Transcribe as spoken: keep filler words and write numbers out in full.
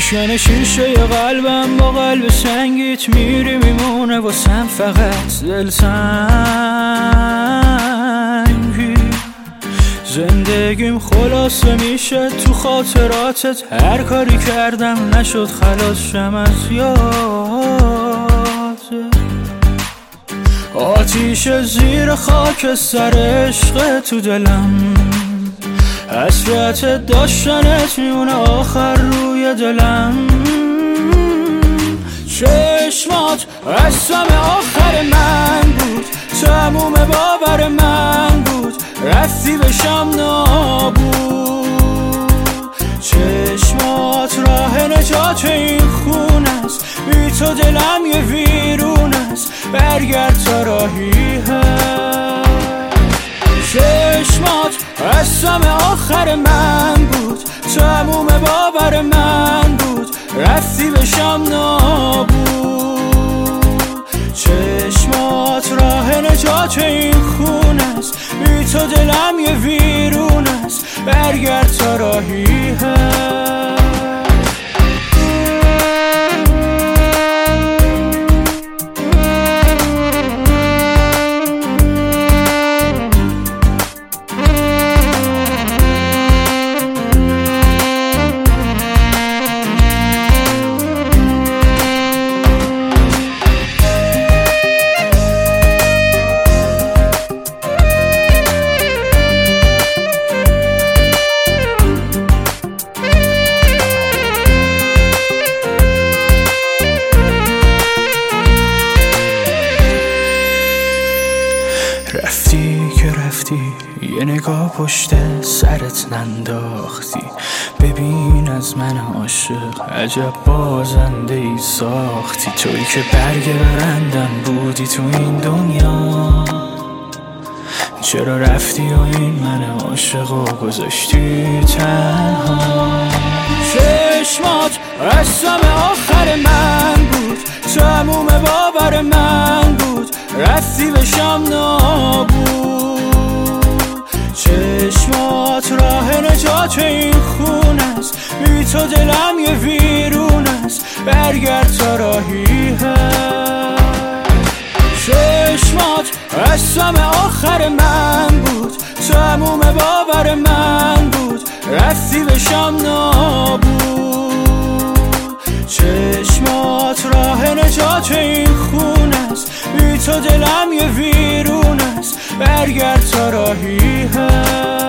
روشن شیشه قلبم با قلب سنگیت میری میمونه واسم فقط دل سنگی. زندگیم خلاصه میشه تو خاطراتت، هر کاری کردم نشد خلاص شم از یادت. آتیش زیر خاک سر عشق تو دلم، حسرت داشتنت میونه آخر روی دلم. چشمات قسم آخر من بود، تموم باور من بود، رفتی بشم نابود. چشمات راه نجات این خون است، بی تو دلم یه ویرون است، برگرد تا راهی هست. چشمات قسم آخر من بود، تموم باور من بود، رفتی بشم نابود. چشمات راه نجات این خون است، بی تو دلم یه ویرون است، برگرد تا راهی هست. رفتی که رفتی، یه نگاه پشت سرت ننداختی. ببین از من عاشق عجب بازنده ای ساختی. توی که برگ برندم بودی تو این دنیا، چرا رفتی و این من عاشق و گذاشتی تنها. چشمات قسم آخر من بود، تموم باور من بود، رفتی بشم نابود. چشمات راه نجات این خون است، بی تو دلم یه ویرون است، برگرد تا راهی هست. چشمات قسم آخر من بود، تموم باور من بود، رفتی بشم نابود. چشمات راه نجات این خون است، بی تو دلم یه ویرون است، برگرد تا راهی هست.